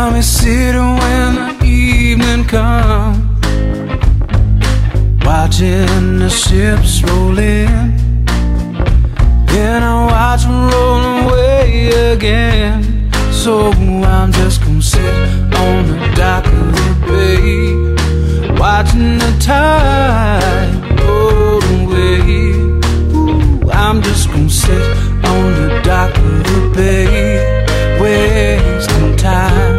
Found me sitting when the evening comes, watching the ships roll in. Then I watch them roll away again. So I'm just gonna sit on the dock of the bay, watching the tide roll away. Ooh, I'm just gonna sit on the dock of the bay, wasting time.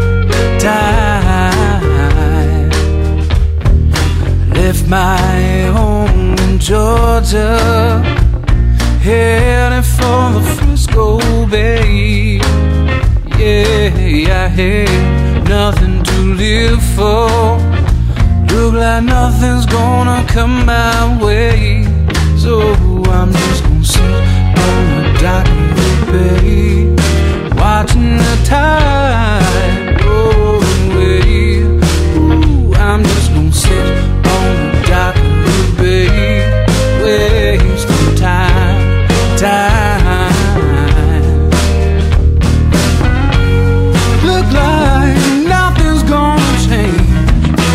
Left my home in Georgia, heading for the Frisco Bay. Yeah, I had nothing to live for. Look like nothing's gonna come my way. So I'm just gonna sit on the dock of the bay, watching the tide roll away. Ooh, I'm just gonna sit on the dock of the bay, wasting time. Look like nothing's gonna change.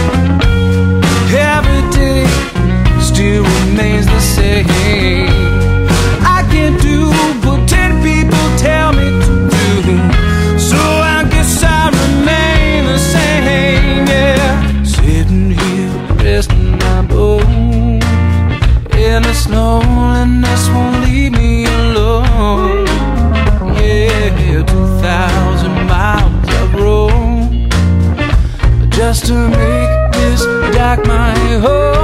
Every day still remains the same. I can't do what 10 people tell me to do, so I guess I remain the same. Yeah, sitting here resting my bones, and this loneliness won't leave me alone. Yeah, 2,000 miles I've roamed just to make this dock my home.